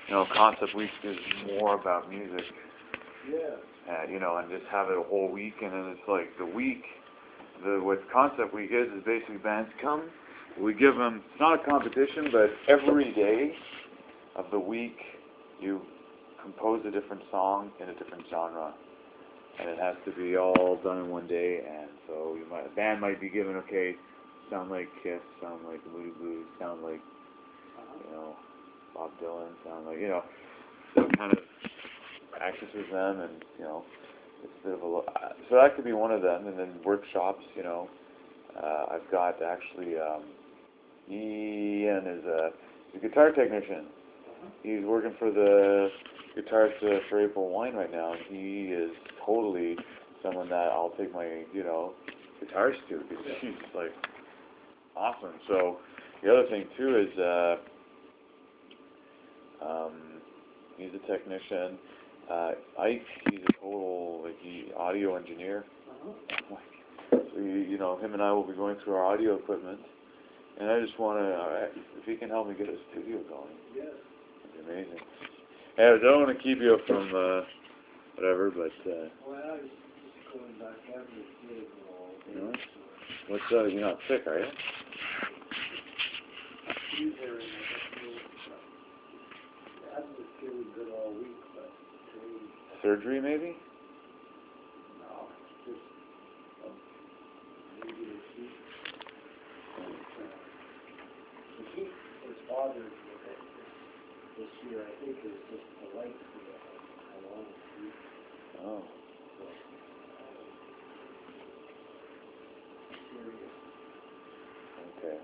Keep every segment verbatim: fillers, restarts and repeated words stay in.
you know, Concept Week is more about music. Yeah. Uh, you know, and just have it a whole week, and then it's like the week, the what Concept Week is, is basically bands come, we give them, it's not a competition, but every day of the week, you compose a different song in a different genre. And it has to be all done in one day, and so you might, a band might be given, okay, sound like Kiss, sound like Moody Blues, sound like, you know, Bob Dylan, sound like, you know, so it kind of practices them, and, you know, it's a bit of a, lo- uh, so that could be one of them, and then workshops, you know, uh, I've got actually, um, Ian is a, he's a guitar technician. He's working for the guitarist uh, for April Wine right now, and he is totally someone that I'll take my, you know, guitarist to, because she's like awesome. So the other thing too is uh, um, he's a technician. Uh, Ike, he's a total like he audio engineer. Uh-huh. So you, you know, him and I will be going through our audio equipment, and I just want to, uh, if he can help me get a studio going. Yes. Amazing. Hey, I don't want to keep you from uh, whatever, but uh, well, I was just going back every day all day. You know? What's uh, you're not sick, are you? Either in I haven't been feeling good all week, but today. Surgery, maybe? No, just um, maybe the heat. And, uh, the heat was bothering me a bit this year. I think it was just the light feel. I wanted to sleep. Oh. So, uh, serious. Okay.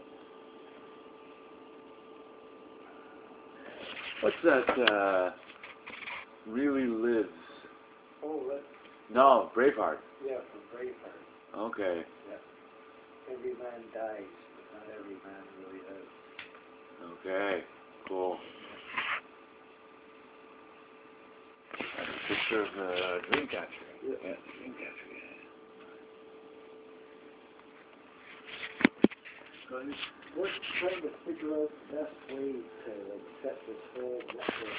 What's that, uh, Really Lives? Oh, that's, No, Braveheart. yeah, from Braveheart. Okay. Yeah. Every man dies, but not every man really lives. Okay. Cool. That's a picture of the Dreamcatcher. Yeah. Yeah, Dreamcatcher, yeah. So I was trying to figure out the best way to like set this whole network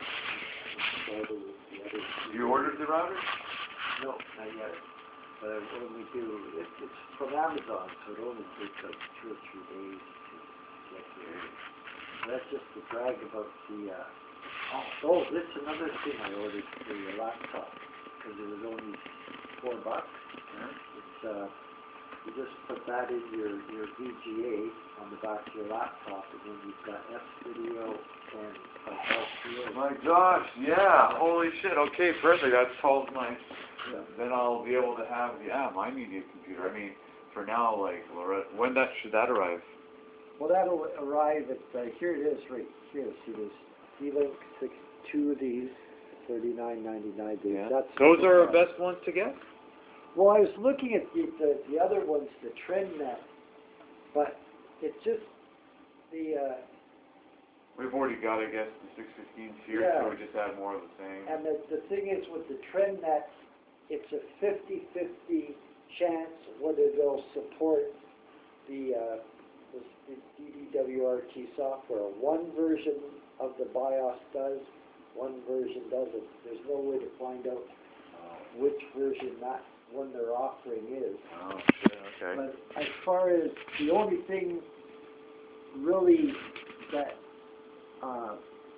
up. The, the other You ordered the router? No, not yet. But I only do, it, it's from Amazon, so it only takes like two or three days to get here. And that's just to brag about the, uh, oh, oh, this is another thing I ordered for your laptop, because it was only four bucks. Yeah. It's, uh, you just put that in your, your V G A on the back of your laptop, and then you've got S-Video and like L C A. My gosh, yeah, holy shit, okay, perfect, that solves my, Yeah. then I'll be able to have, yeah, my media computer. I mean, for now, like, when that, should that arrive? Well, that'll arrive at, uh, here it is, right here, see this, D-Link six, two of these, thirty-nine ninety-nine. Yeah. That's Those are our best ones to get? Well, I was looking at the, the, the other ones, the TrendNet, but it's just the, uh, We've already got, I guess, the six fifteens here, Yeah. so we just add more of the same. and the, the thing is with the TrendNet, it's a fifty fifty chance whether they'll support the, uh, the, the D D W R T software. One version of the BIOS does, one version doesn't. There's no way to find out which version that one they're offering is. Oh, shit, okay. But as far as the only thing really that uh,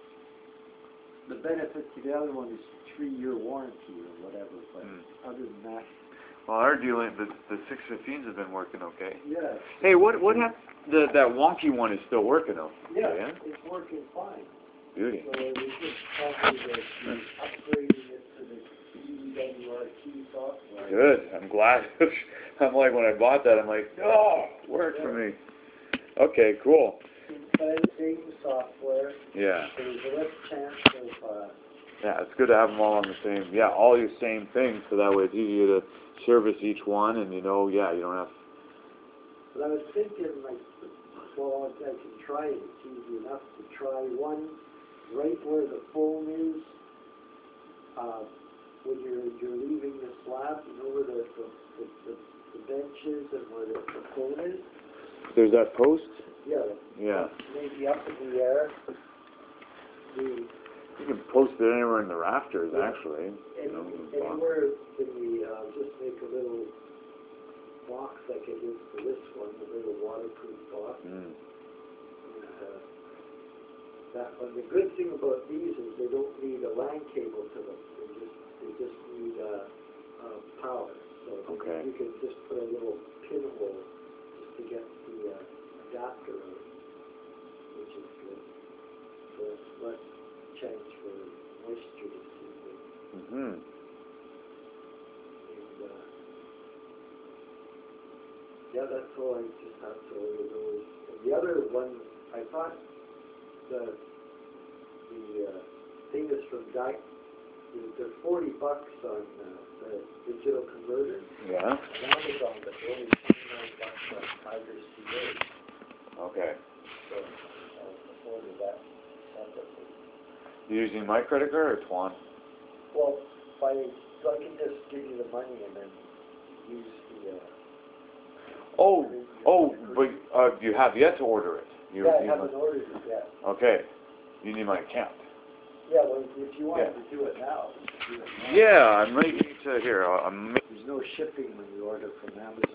the benefit to the other one is three-year warranty or whatever, but Hmm. other than that, Well, our dealing, the, the six fifteens have been working okay. yeah. Hey, what, what happened, the, that wonky one is still working though? Yeah, Yeah? it's working fine. Beauty. So it's just probably the, the upgrading it to the D D W R T software. Good, I'm glad. I'm like, when I bought that, I'm like, oh, worked for me. Okay, cool. Inside the same software, Yeah. there's a less chance of, uh, Yeah, it's good to have them all on the same, yeah, all your same things, so that way it's easier to service each one, and you know, yeah, you don't have, but I was thinking, like, well, I can try it, it's easy enough to try one right where the phone is, uh, when you're, you're leaving the slab, you know where the, the, the, the, the bench is and where the, the phone is? there's that post? Yeah. Yeah. Maybe up in the air. The, You can post it anywhere in the rafters, Yeah. actually. You know, Any, in the box. anywhere in the, uh, just make a little box like I did for this one, a little waterproof box. Mm. And, uh, that one, the good thing about these is they don't need a LAN cable to them. They just, they just need, uh, uh, power. So Okay. you can just put a little pinhole just to get the, uh, adapter out, which is good. So it's less chance for moisture to seep in. Mm-hmm. And, uh, yeah, that's all. I just have to order those. And the other one, I thought the the uh, thing is from Dyke. They're forty bucks on uh, the digital converter. Yeah. On Amazon, but they're only twenty-nine bucks on Tiger C A. Okay. So I'll order that separately. You using my credit card or Twan? Well, if I, so I can just give you the money and then use the. Uh, Oh, oh, but uh, you have yet to order it. You, yeah, I you haven't must- ordered it yet. Okay. You need my account. Yeah, well, if you wanted Yeah. to do it now, you can do it now. Yeah, I'm ready to here. I'm. There's no shipping when you order from Amazon.